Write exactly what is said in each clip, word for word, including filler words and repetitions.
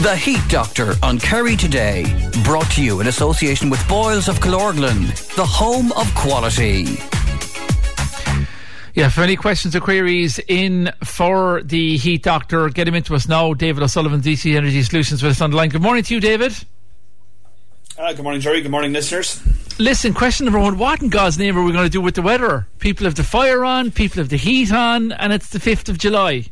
The Heat Doctor on Kerry Today. Brought to you in association with Boyles of Killorglin, the home of quality. Yeah, for any questions or queries in for the Heat Doctor, get him into us now. David O'Sullivan, D C Energy Solutions, with us on the line. Good morning to you, David. Uh, good morning, Jerry. Good morning, listeners. Listen, question number one. What in God's name are we going to do with the weather? People have the fire on, people have the heat on, and it's the fifth of July.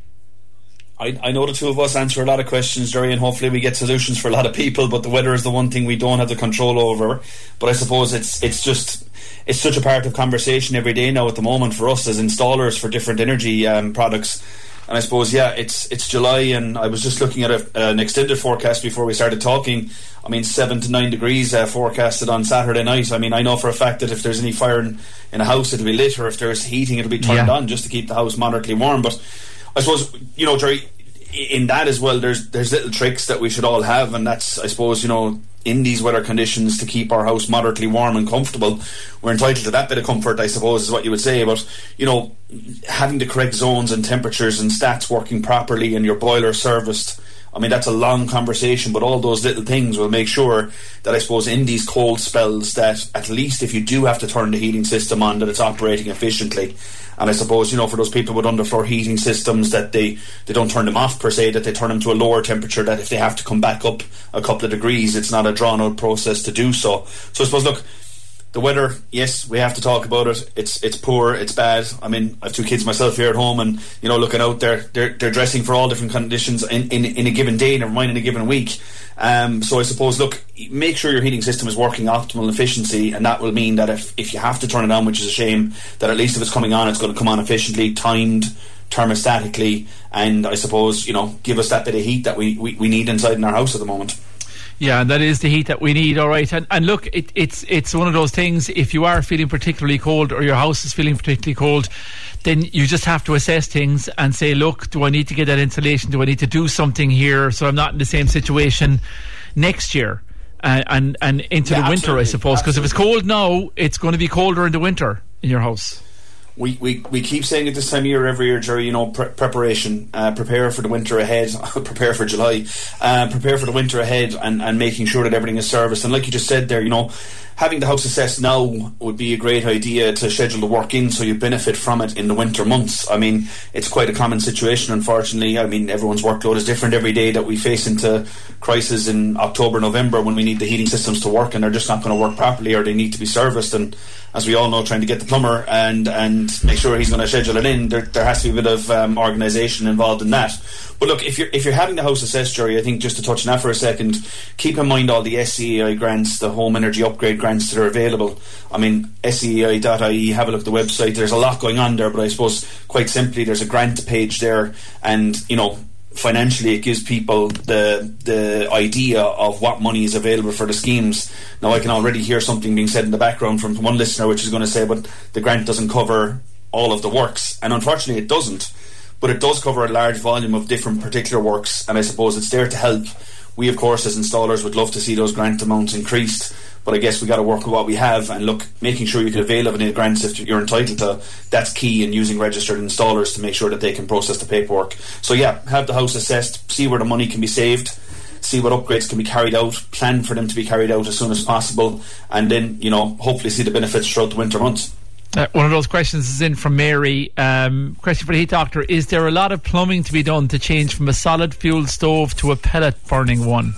I, I know the two of us answer a lot of questions, Jerry, and hopefully we get solutions for a lot of people, but the weather is the one thing we don't have the control over. But I suppose it's it's just it's such a part of conversation every day now at the moment for us as installers for different energy um, products. And I suppose, yeah, it's it's July, and I was just looking at a, an extended forecast before we started talking. I mean, seven to nine degrees uh, forecasted on Saturday night. I mean, I know for a fact that if there's any fire in, in a house, it'll be lit, or if there's heating, it'll be turned yeah. on just to keep the house moderately warm. But I suppose, you know, Jerry, in that as well, there's there's little tricks that we should all have, and that's, I suppose, you know, in these weather conditions to keep our house moderately warm and comfortable. We're entitled to that bit of comfort, I suppose, is what you would say. But, you know, having the correct zones and temperatures and stats working properly and your boiler serviced, I mean, that's a long conversation, but all those little things will make sure that, I suppose, in these cold spells, that at least if you do have to turn the heating system on, that it's operating efficiently. And I suppose, you know, for those people with underfloor heating systems, that they, they don't turn them off per se, that they turn them to a lower temperature, that if they have to come back up a couple of degrees, it's not a drawn out process to do so. So I suppose, look, the weather, yes, we have to talk about it. It's it's poor, it's bad. I mean, I have two kids myself here at home, and, you know, looking out there, they're, they're dressing for all different conditions in, in, in a given day, never mind in a given week. Um, so I suppose, look, make sure your heating system is working optimal efficiency, and that will mean that if, if you have to turn it on, which is a shame, that at least if it's coming on, it's going to come on efficiently, timed, thermostatically, and I suppose, you know, give us that bit of heat that we, we, we need inside in our house at the moment. Yeah, and that is the heat that we need, all right. And, and look, it, it's it's one of those things, if you are feeling particularly cold, or your house is feeling particularly cold, then you just have to assess things and say, look, do I need to get that insulation? Do I need to do something here so I'm not in the same situation next year uh, and, and into yeah, the winter, absolutely. I suppose? Because if it's cold now, it's going to be colder in the winter in your house. We, we we keep saying it this time of year every year, Jerry, you know, pre- preparation, uh, prepare for the winter ahead, prepare for July, uh, prepare for the winter ahead, and, and making sure that everything is serviced. And like you just said there, you know, having the house assessed now would be a great idea to schedule the work in so you benefit from it in the winter months. I mean, it's quite a common situation, unfortunately. I mean, everyone's workload is different every day that we face into crisis in October, November, when we need the heating systems to work and they're just not going to work properly, or they need to be serviced. And as we all know, trying to get the plumber and, and make sure he's going to schedule it in, there, there has to be a bit of um, organisation involved in that. But look, if you're if you're having the house assessed, Jerry, I think just to touch on that for a second, keep in mind all the S E E I grants, the home energy upgrade grants that are available. I mean, S E E I dot I E, have a look at the website. There's a lot going on there, but I suppose quite simply there's a grant page there, and, you know, financially it gives people the the idea of what money is available for the schemes. Now, I can already hear something being said in the background from one listener, which is going to say, but the grant doesn't cover all of the works, and unfortunately it doesn't, but it does cover a large volume of different particular works, and I suppose it's there to help. We, of course, as installers would love to see those grant amounts increased, but I guess we got to work with what we have, and look, making sure you can avail of any grants if you're entitled to, that's key in using registered installers to make sure that they can process the paperwork. So yeah, have the house assessed, see where the money can be saved, see what upgrades can be carried out, plan for them to be carried out as soon as possible, and then, you know, hopefully see the benefits throughout the winter months. Uh, one of those questions is in from Mary. Um, question for the Heat Doctor: is there a lot of plumbing to be done to change from a solid fuel stove to a pellet burning one?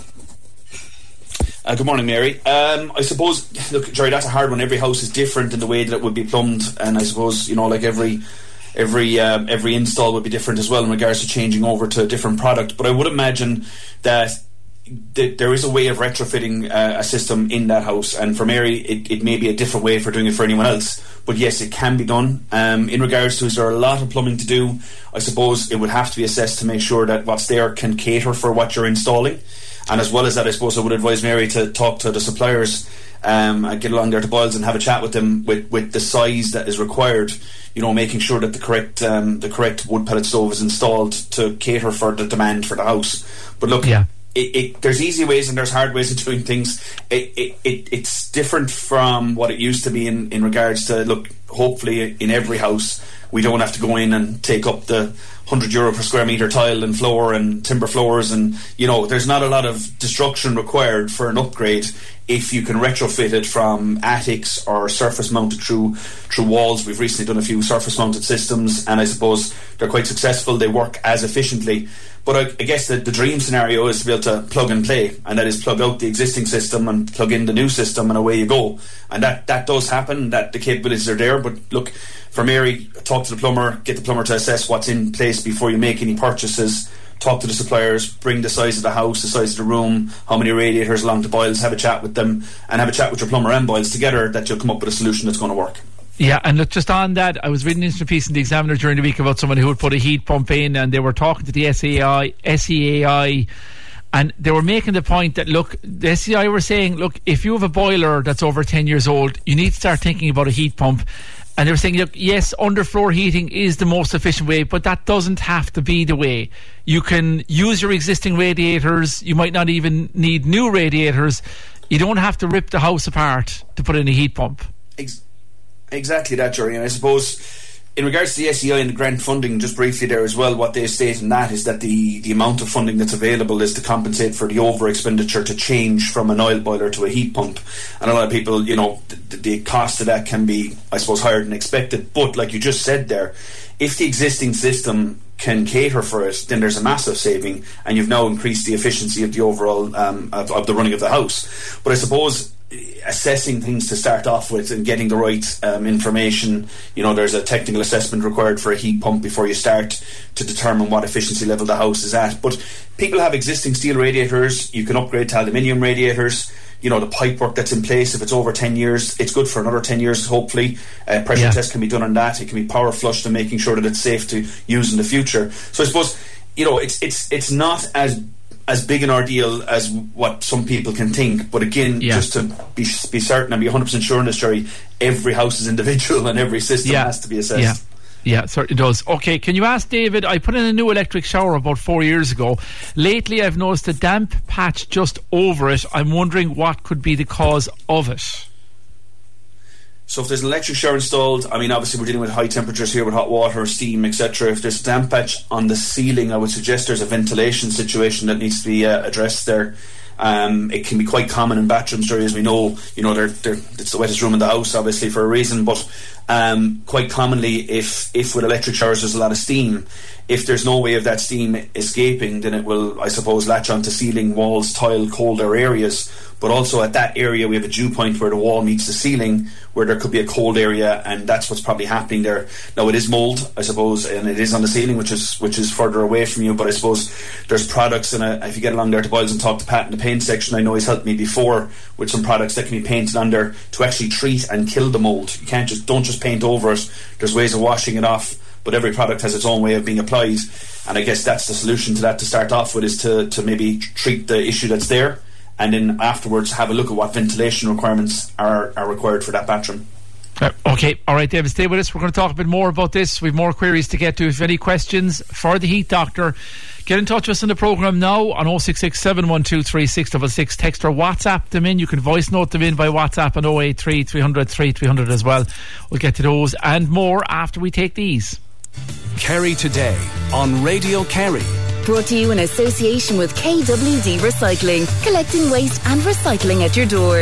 Uh, good morning, Mary. Um, I suppose, look, Jerry, that's a hard one. Every house is different in the way that it would be plumbed, and I suppose, you know, like every every um, every install would be different as well in regards to changing over to a different product. But I would imagine that th- there is a way of retrofitting uh, a system in that house, and for Mary, it, it may be a different way for doing it for anyone else. But yes, it can be done. Um, in regards to, is there a lot of plumbing to do? I suppose it would have to be assessed to make sure that what's there can cater for what you're installing. And as well as that, I suppose I would advise Mary to talk to the suppliers, um, and get along there to Boyles and have a chat with them with, with the size that is required. You know, making sure that the correct um, the correct wood pellet stove is installed to cater for the demand for the house. But look, yeah. It, it, there's easy ways and there's hard ways of doing things. It, it, it, it's different from what it used to be in, in regards to, look, hopefully in every house we don't have to go in and take up the one hundred euro per square metre tile and floor and timber floors, and you know there's not a lot of destruction required for an upgrade if you can retrofit it from attics or surface mounted through through walls. We've recently done a few surface mounted systems, and I suppose they're quite successful. They work as efficiently. But I, I guess the, the dream scenario is to be able to plug and play, and that is plug out the existing system and plug in the new system, and away you go. And that, that does happen, that the capabilities are there. But look, for Mary, talk to the plumber, get the plumber to assess what's in place before you make any purchases. Talk to the suppliers, bring the size of the house, the size of the room, how many radiators along the boils, have a chat with them, and have a chat with your plumber and boils together, that you'll come up with a solution that's going to work. Yeah, and look, just on that, I was reading an interesting piece in the Examiner during the week about someone who would put a heat pump in, and they were talking to the S E A I, and they were making the point that, look, the S E I were saying, look, if you have a boiler that's over ten years old, you need to start thinking about a heat pump. And they were saying, look, yes, underfloor heating is the most efficient way, but that doesn't have to be the way. You can use your existing radiators. You might not even need new radiators. You don't have to rip the house apart to put in a heat pump. Ex- exactly that, Jerry. And I suppose in regards to the S E I and the grant funding, just briefly there as well, what they state in that is that the, the amount of funding that's available is to compensate for the over expenditure to change from an oil boiler to a heat pump. And a lot of people, you know, the, the cost of that can be, I suppose, higher than expected. But like you just said there, if the existing system can cater for it, then there's a massive saving, and you've now increased the efficiency of the overall um, of, of the running of the house. But I suppose assessing things to start off with and getting the right um, information, you know, there's a technical assessment required for a heat pump before you start to determine what efficiency level the house is at. But people have existing steel radiators, you can upgrade to aluminium radiators. You know, the pipework that's in place, if it's over ten years, it's good for another ten years, hopefully. Uh, pressure yeah. test can be done on that. It can be power flushed and making sure that it's safe to use in the future. So I suppose, you know, it's it's it's not as as big an ordeal as what some people can think. But again, yeah. just to be be certain and be one hundred percent sure on this, Jerry, every house is individual and every system yeah. has to be assessed. Yeah. Yeah, it certainly does. Okay, can you ask David, I put in a new electric shower about four years ago. Lately I've noticed a damp patch just over it. I'm wondering what could be the cause of it. So if there's an electric shower installed, I mean, obviously we're dealing with high temperatures here with hot water, steam, et cetera. If there's a damp patch on the ceiling, I would suggest there's a ventilation situation that needs to be uh, addressed there. Um, it can be quite common in bathrooms, Jerry, as we know. You know, they're, they're, it's the wettest room in the house, obviously, for a reason. But um, quite commonly, if if with electric showers there's a lot of steam, if there's no way of that steam escaping, then it will, I suppose, latch onto ceiling, walls, tile, colder areas. But also at that area we have a dew point where the wall meets the ceiling, where there could be a cold area, and that's what's probably happening there. Now it is mould, I suppose, and it is on the ceiling, which is which is further away from you. But I suppose there's products, and uh, if you get along there to Boyles and talk to Pat in the paint section, I know he's helped me before with some products that can be painted on there to actually treat and kill the mould. You can't just don't just paint over it. There's ways of washing it off, but every product has its own way of being applied. And I guess that's the solution to that to start off with, is to to maybe treat the issue that's there, and then afterwards have a look at what ventilation requirements are, are required for that bathroom. Uh, okay, all right, David, stay with us. We're going to talk a bit more about this. We have more queries to get to. If you have any questions for the Heat Doctor, get in touch with us in the programme now on oh six six, seven one two, three six six six. Text or WhatsApp them in. You can voice note them in by WhatsApp on oh eight three, three hundred, three three hundred as well. We'll get to those and more after we take these. Kerry Today on Radio Kerry. Brought to you in association with K W D Recycling, collecting waste and recycling at your door.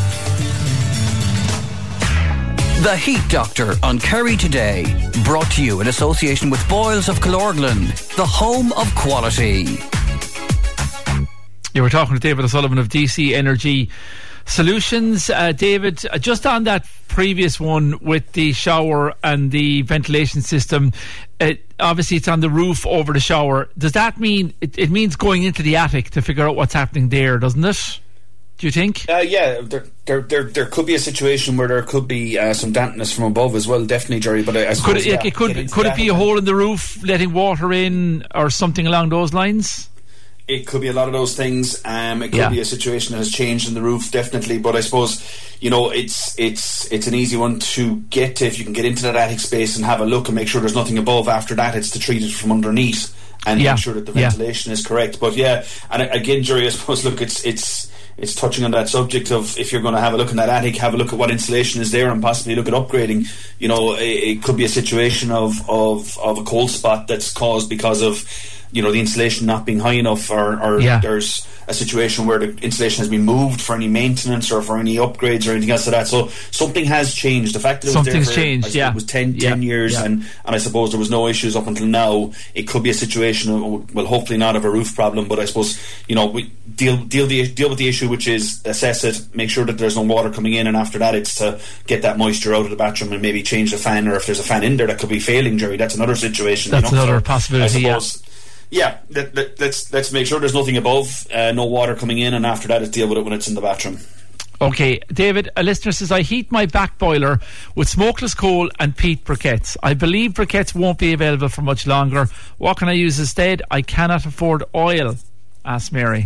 The Heat Doctor on Kerry Today, brought to you in association with Boyles of Killorglin, the home of quality. You were talking to David O'Sullivan of D C Energy Solutions. Uh, David, uh, just on that previous one with the shower and the ventilation system, uh, obviously it's on the roof over the shower. Does that mean, it, it means going into the attic to figure out what's happening there, doesn't it? Do you think? Uh, yeah, there, there, there, there could be a situation where there could be uh, some dampness from above as well, definitely, Jerry. But I, I suppose, could it, yeah, it could could it be a hole in the roof, letting water in, or something along those lines? It could be a lot of those things. Um, it could yeah. be a situation that has changed in the roof, definitely. But I suppose, you know, it's it's it's an easy one to get to if you can get into that attic space and have a look and make sure there's nothing above. After that, it's to treat it from underneath and yeah. make sure that the ventilation yeah. is correct. But yeah, and again, Jerry, I suppose, look, it's it's. it's touching on that subject of, if you're going to have a look in that attic, have a look at what insulation is there and possibly look at upgrading. You know, it, it could be a situation of, of, of a cold spot that's caused because of, you know, the insulation not being high enough, or, or yeah. there's a situation where the insulation has been moved for any maintenance or for any upgrades or anything else like that. So something has changed. The fact that it was Something's there for, changed, I yeah. it was ten, yeah. ten years yeah. and, and I suppose there was no issues up until now. It could be a situation of, well, hopefully not of a roof problem, but I suppose, you know, we deal deal the deal with the issue, which is assess it, make sure that there's no water coming in, and after that it's to get that moisture out of the bathroom and maybe change the fan, or if there's a fan in there that could be failing, Jerry, that's another situation. That's you know? another so possibility, I suppose, yeah. Yeah, let, let, let's let's make sure there's nothing above, uh, no water coming in, and after that, it's deal with it when it's in the bathroom. Okay, David, a listener says, I heat my back boiler with smokeless coal and peat briquettes. I believe briquettes won't be available for much longer. What can I use instead? I cannot afford oil, asks Mary.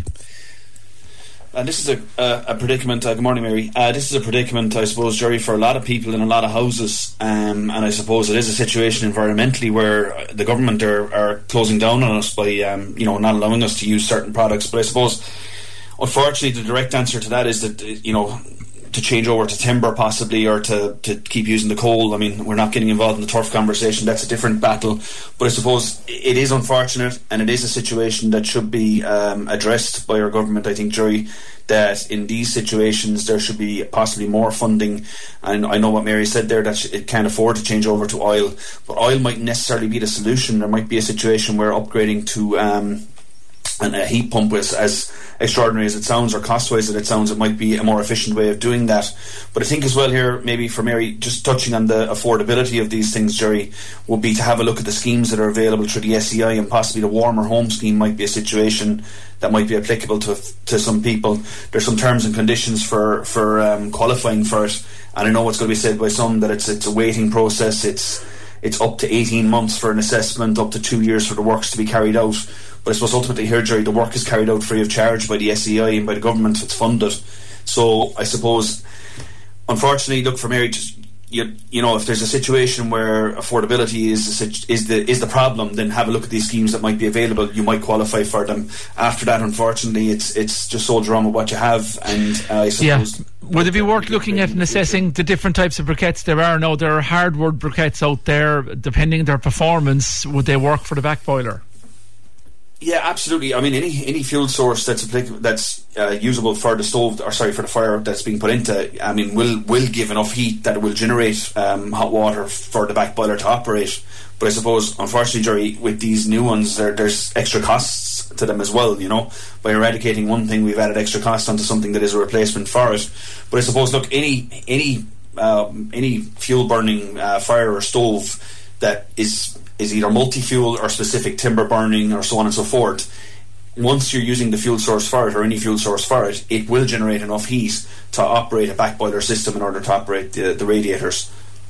And this is a, a, a predicament. Uh, good morning, Mary. Uh, this is a predicament, I suppose, Jerry, for a lot of people in a lot of houses. Um, and I suppose it is a situation environmentally where the government are, are closing down on us by, um, you know, not allowing us to use certain products. But I suppose, unfortunately, the direct answer to that is that, you know, to change over to timber possibly, or to, to keep using the coal. I mean, we're not getting involved in the turf conversation. That's a different battle. But I suppose it is unfortunate, and it is a situation that should be um, addressed by our government, I think, Jerry, that in these situations there should be possibly more funding. And I know what Mary said there, that it can't afford to change over to oil, but oil might necessarily be the solution. There might be a situation where upgrading to um, and a heat pump is, as extraordinary as it sounds, or cost-wise as it sounds, it might be a more efficient way of doing that. But I think as well here, maybe for Mary, just touching on the affordability of these things, Jerry, would be to have a look at the schemes that are available through the S E I, and possibly the Warmer Home Scheme might be a situation that might be applicable to to some people. There's some terms and conditions for, for um, qualifying for it, and I know it's going to be said by some that it's it's a waiting process. It's it's up to eighteen months for an assessment, up to two years for the works to be carried out. But I suppose ultimately here, Jerry, the work is carried out free of charge by the S E I and by the government. It's funded. So I suppose, unfortunately, look, for Mary, just, you, you know, if there's a situation where affordability is is the is the problem, then have a look at these schemes that might be available. You might qualify for them. After that, unfortunately, it's it's just soldier on with what you have. And uh, I suppose, yeah. Would it be worth looking at and assessing the different types of briquettes there are now? There are hardwood briquettes out there. Depending on their performance, would they work for the back boiler? Yeah, absolutely. I mean, any any fuel source that's applicable, that's uh, usable for the stove, or sorry, for the fire that's being put into, I mean, will will give enough heat that it will generate um, hot water for the back boiler to operate. But I suppose, unfortunately, Jerry, with these new ones, there, there's extra costs to them as well. You know, by eradicating one thing, we've added extra cost onto something that is a replacement for it. But I suppose, look, any any um, any fuel burning uh, fire or stove that is is either multi-fuel or specific timber burning or so on and so forth, once you're using the fuel source for it, or any fuel source for it, it will generate enough heat to operate a back boiler system in order to operate the, the radiators.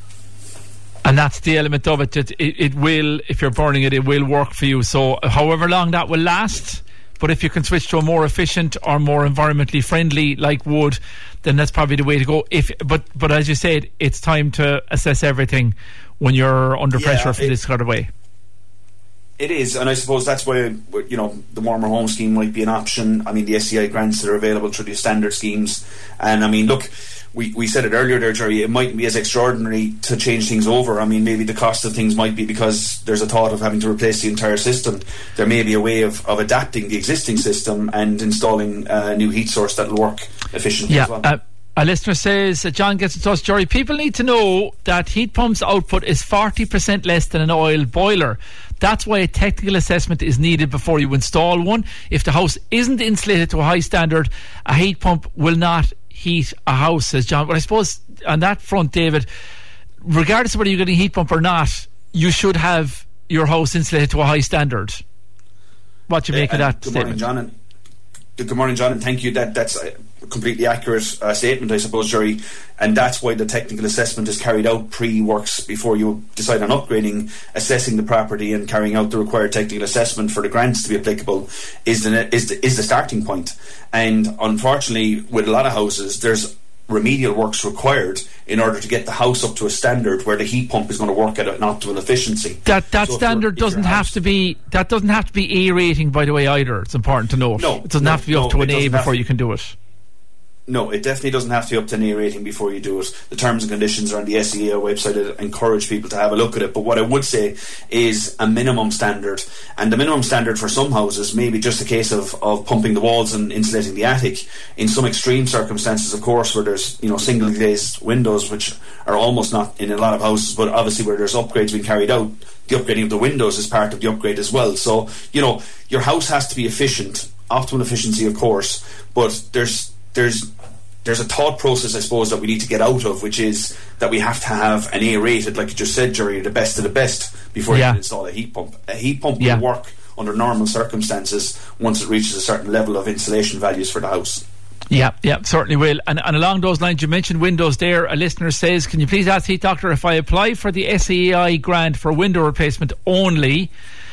And that's the element of it, that it, it will, if you're burning it, it will work for you. So however long that will last, but if you can switch to a more efficient or more environmentally friendly like wood, then that's probably the way to go. If but but as you said, it's time to assess everything when you're under yeah, pressure for it, this kind of way. It is, and I suppose that's why, you know, the Warmer Home Scheme might be an option. I mean, the S E I grants that are available through the standard schemes. And I mean, look, we, we said it earlier there, Jerry, it mightn't be as extraordinary to change things over. I mean, maybe the cost of things might be because there's a thought of having to replace the entire system. There may be a way of, of adapting the existing system and installing a new heat source that will work efficiently yeah, as well. Uh, A listener says, uh, John gets in touch, Jerry, people need to know that heat pump's output is forty percent less than an oil boiler. That's why a technical assessment is needed before you install one. If the house isn't insulated to a high standard, a heat pump will not heat a house, says John. But I suppose on that front, David, regardless of whether you're getting a heat pump or not, you should have your house insulated to a high standard. What do you make uh, of that good statement? Morning, John, and, good morning, John, and thank you. That That's a completely accurate uh, statement, I suppose, Jerry, and that's why the technical assessment is carried out pre-works before you decide on upgrading. Assessing the property and carrying out the required technical assessment for the grants to be applicable is the, is the, is the starting point. And unfortunately, with a lot of houses, there's remedial works required in order to get the house up to a standard where the heat pump is going to work at an optimal efficiency. That that so standard doesn't have to be that doesn't have to be A rating, by the way, either. It's important to note. No, it doesn't no, have to be no, up to an it A before to. you can do it. No, it definitely doesn't have to be up to an A rating before you do it. The terms and conditions are on the S E A website. I encourage people to have a look at it. But what I would say is a minimum standard. And the minimum standard for some houses may be just a case of, of pumping the walls and insulating the attic. In some extreme circumstances, of course, where there's, you know, single glazed windows, which are almost not in a lot of houses, but obviously where there's upgrades being carried out, the upgrading of the windows is part of the upgrade as well. So, you know, your house has to be efficient, optimal efficiency, of course, but there's there's there's a thought process, I suppose, that we need to get out of, which is that we have to have an A rated, like you just said, Jerry, the best of the best before yeah. you can install a heat pump. A heat pump yeah. will work under normal circumstances once it reaches a certain level of insulation values for the house. Yeah, yeah, certainly will. And, and along those lines, you mentioned windows there. A listener says, can you please ask Heat Doctor, if I apply for the S E A I grant for window replacement only,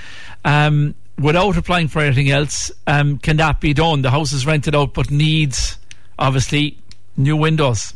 um, without applying for anything else, um, can that be done? The house is rented out but needs, obviously, new windows.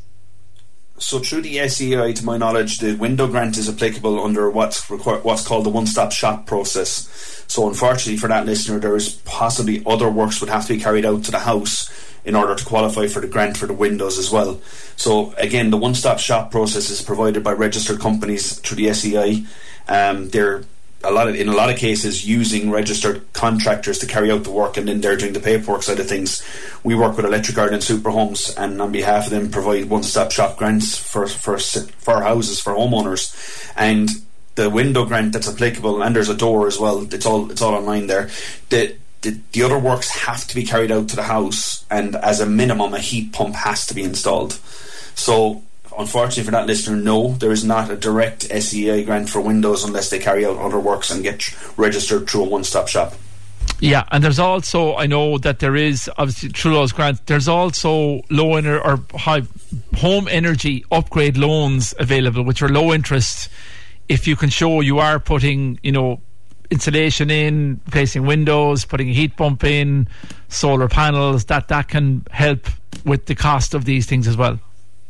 So through the S E A I, to my knowledge, the window grant is applicable under what's requir- what's called the one-stop shop process. So unfortunately for that listener, there is possibly other works would have to be carried out to the house in order to qualify for the grant for the windows as well. So again, the one-stop shop process is provided by registered companies through the S E A I. Um, they're a lot of, in a lot of cases, using registered contractors to carry out the work, and then they're doing the paperwork side of things. We work with Electric Ireland Super Homes, and on behalf of them provide one-stop shop grants for for for houses, for homeowners. And the window grant that's applicable, and there's a door as well, it's all it's all online there. The The, the other works have to be carried out to the house, and as a minimum a heat pump has to be installed. So unfortunately for that listener, no, there is not a direct S E A grant for windows unless they carry out other works and get registered through a one-stop shop. Yeah, and there's also, I know that there is, obviously through those grants, there's also low ener- or high home energy upgrade loans available, which are low interest if you can show you are putting, you know, insulation in, replacing windows, putting a heat pump in, solar panels. That that can help with the cost of these things as well.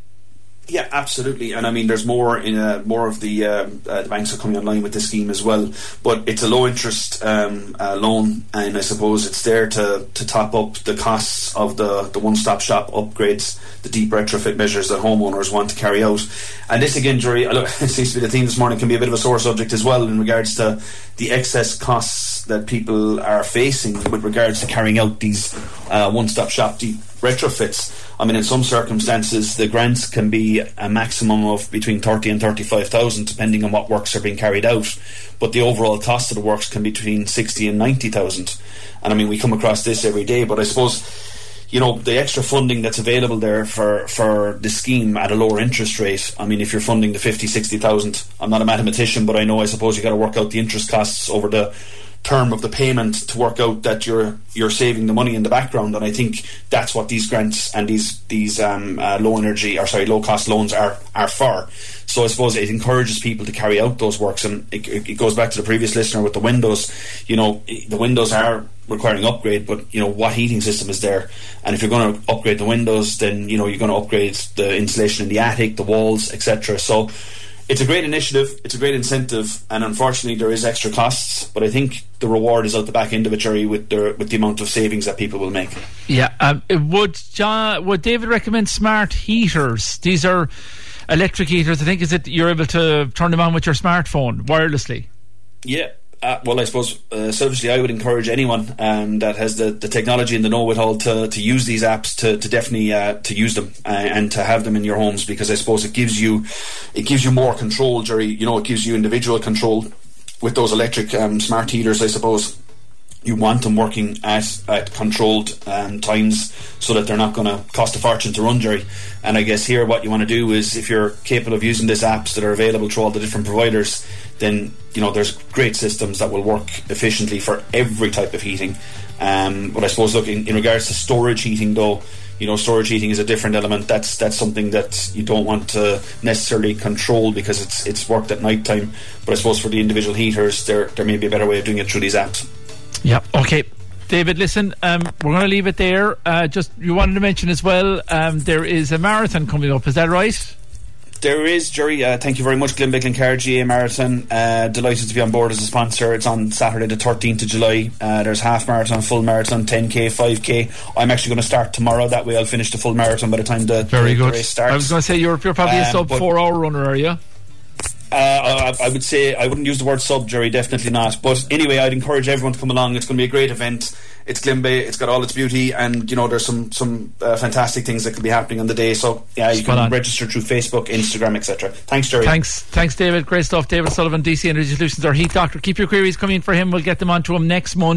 Yeah, absolutely. And I mean, there's more in uh, more of the um, uh, the banks are coming online with this scheme as well. But it's a low interest um, uh, loan, and I suppose it's there to, to top up the costs of the, the one stop shop upgrades, the deep retrofit measures that homeowners want to carry out. And this again, Jerry, it seems to be the theme this morning, can be a bit of a sore subject as well in regards to the excess costs that people are facing with regards to carrying out these uh, one stop shop deep retrofits. I mean, in some circumstances, the grants can be a maximum of between thirty and thirty-five thousand, depending on what works are being carried out. But the overall cost of the works can be between sixty and ninety thousand. And I mean, we come across this every day. But I suppose, you know, the extra funding that's available there for, for the scheme at a lower interest rate. I mean, if you're funding the fifty, sixty thousand, I'm not a mathematician, but I know, I suppose you got to work out the interest costs over the term of the payment to work out that you're you're saving the money in the background. And I think that's what these grants and these these um, uh, low energy or sorry low cost loans are are for. So I suppose it encourages people to carry out those works, and it, it goes back to the previous listener with the windows. You know, the windows are requiring upgrade, but you know, what heating system is there? And if you're going to upgrade the windows, then you know you're going to upgrade the insulation in the attic, the walls, et cetera. So it's a great initiative, it's a great incentive, and unfortunately there is extra costs, but I think the reward is out the back end of it, Jerry, with the, with the amount of savings that people will make. Yeah, um, would John, would David recommend smart heaters? These are electric heaters. I think is it you're able to turn them on with your smartphone wirelessly? Yeah. Uh, well, I suppose uh, selfishly I would encourage anyone um, that has the, the technology and the know-it-all to, to use these apps to, to definitely uh, to use them uh, and to have them in your homes, because I suppose it gives you it gives you more control, Jerry. You know, it gives you individual control with those electric um, smart heaters. I suppose you want them working at, at controlled um, times so that they're not going to cost a fortune to run, Jerry. And I guess here what you want to do is, if you're capable of using these apps that are available through all the different providers, then you know there's great systems that will work efficiently for every type of heating. Um, but I suppose, look, in, in regards to storage heating, though, you know, storage heating is a different element. That's that's something that you don't want to necessarily control because it's it's worked at night time. But I suppose for the individual heaters, there there may be a better way of doing it through these apps. Yeah, okay. David, listen, um, we're going to leave it there. Uh, just, you wanted to mention as well, um, there is a marathon coming up, is that right? there is, Jerry. Uh, thank you very much, Glenbeigh Glencar G A A Marathon. Uh, delighted to be on board as a sponsor. It's on Saturday the thirteenth of July. Uh, there's half marathon, full marathon, ten K, five K. I'm actually going to start tomorrow. That way I'll finish the full marathon by the time the, very the, good. the race starts. I was going to say you're, you're probably um, a sub four hour runner, are you? Uh, I, I would say I wouldn't use the word sub, Jerry, definitely not. But anyway, I'd encourage everyone to come along. It's going to be a great event. It's Glenbeigh, it's got all its beauty, and you know there's some some uh, fantastic things that could be happening on the day. So yeah, you Spot can on. register through Facebook, Instagram, et cetera. Thanks, Jerry. Thanks, thanks, David. Great stuff. David Sullivan, D C Energy Solutions, our heat doctor. Keep your queries coming in for him. We'll get them on to him next month.